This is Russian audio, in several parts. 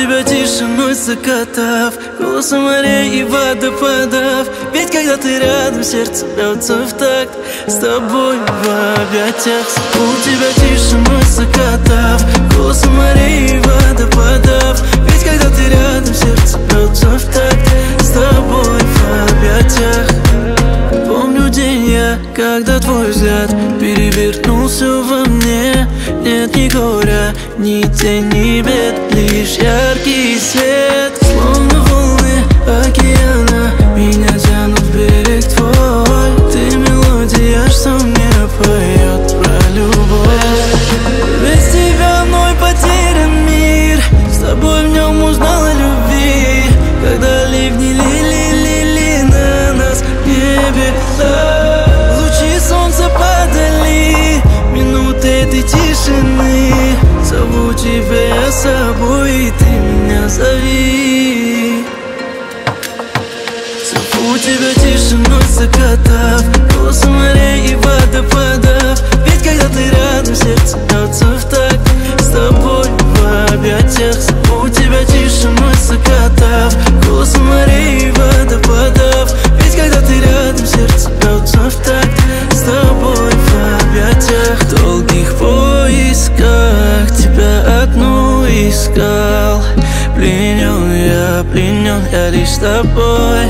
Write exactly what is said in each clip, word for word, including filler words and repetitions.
тебя тишиной закатав, голосом морей и водопадов. Ведь когда ты рядом, сердце бьется в такт с тобой в объятиях. У тебя тишиной закатав, голосом морей и водопадов. Ведь когда ты рядом, сердце бьется в такт с тобой в объятиях. Помню день я, когда твой взгляд перевернул все во мне. Нет ни горя, ни тени, ни бед, лишь яркий свет. Словно волны океана меня тянут в берег твой. Ты мелодия, что мне поет про любовь. Без тебя мной потерян мир, с тобой в нем узнал о любви. Когда ливни лили-лили на нас в небе, лучи солнца падали, минуты этой тишины. Зову тебя с собой, и ты меня зови. Зову тебя тишиной закатав, голосом морей и водопадов. Ведь когда ты рядом, сердце бьется в такт с тобой в объятиях. Зову тебя тишиной закатав, голосом морей и водопадов. Ведь когда ты рядом, сердце бьется в такт с тобой в объятиях. В долгих поисках тебя одну искал. Пленен я, пленен я лишь тобой.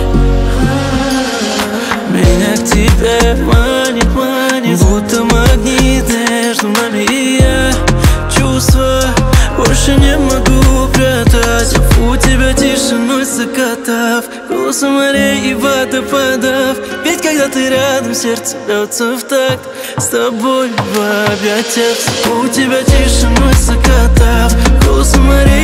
Меня к тебе манит, манит, будто магнит между нами и я. Чувства больше не могу прятать. Зову тебя тишиной закатав, голосом морей и водопадов. Ведь когда ты рядом, сердце бьется в такт с тобой в объятиях. Зову тебя тишиной закатав, голосом морей